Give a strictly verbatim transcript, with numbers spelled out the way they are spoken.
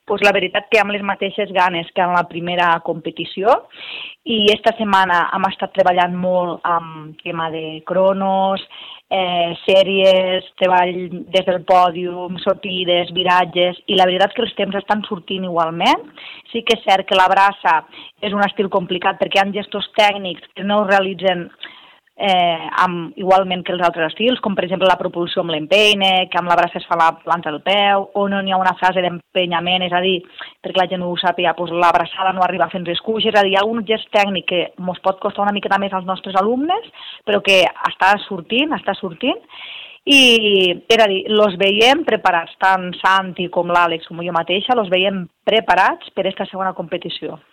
Pues la veritat que amb les mateixes ganes que en la primera competició i esta setmana hem estat treballant molt amb tema de cronos, eh, sèries, treball des del pòdium, sortides, viratges, i la veritat que els temps estan sortint igualment. Sí que és cert que la braça és un estil complicat perquè hi ha gestos tècnics que no es realitzen Eh, amb, igualment que els altres estils, com per exemple la propulsió amb l'empeine, que amb la braça es fa la planta del peu, o no hi ha una fase d'empenyament, és a dir, perquè la gent ho sàpiga, doncs la braçada no arriba fins als cuix, és a dir, hi ha un gest tècnic que ens pot costar una miqueta més als nostres alumnes, però que està sortint, està sortint, i és a dir, els veiem preparats, tant Santi com l'Àlex com jo mateixa, els veiem preparats per aquesta segona competició.